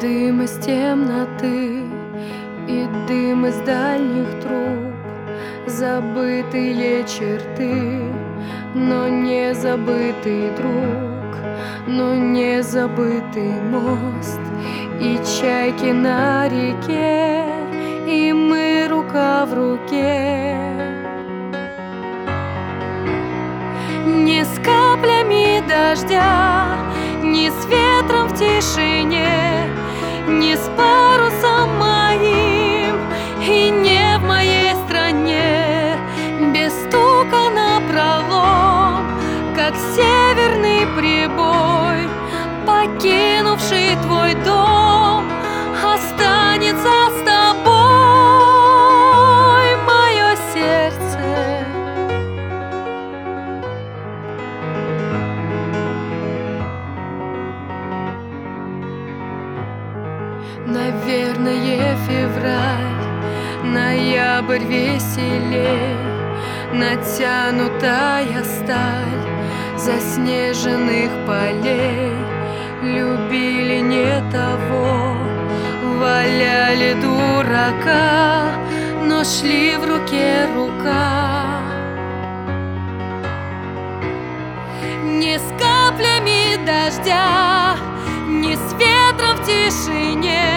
дым из темноты и дым из дальних труб, забытые черты, но не забытый друг, но не забытый мост и чайки на реке, и мы рука в руке. Не с каплями дождя, не с ветром в тишине, не с парусом моим и не в моей стране, без стука напролом, как северный прибой, покинувший твой дом, останется с тобой мое сердце. Наверное, февраль, ноябрь веселей, натянутая сталь заснеженных полей. Любили не того, валяли дурака, но шли в руке рука. Не с каплями дождя, не с ветром в тишине,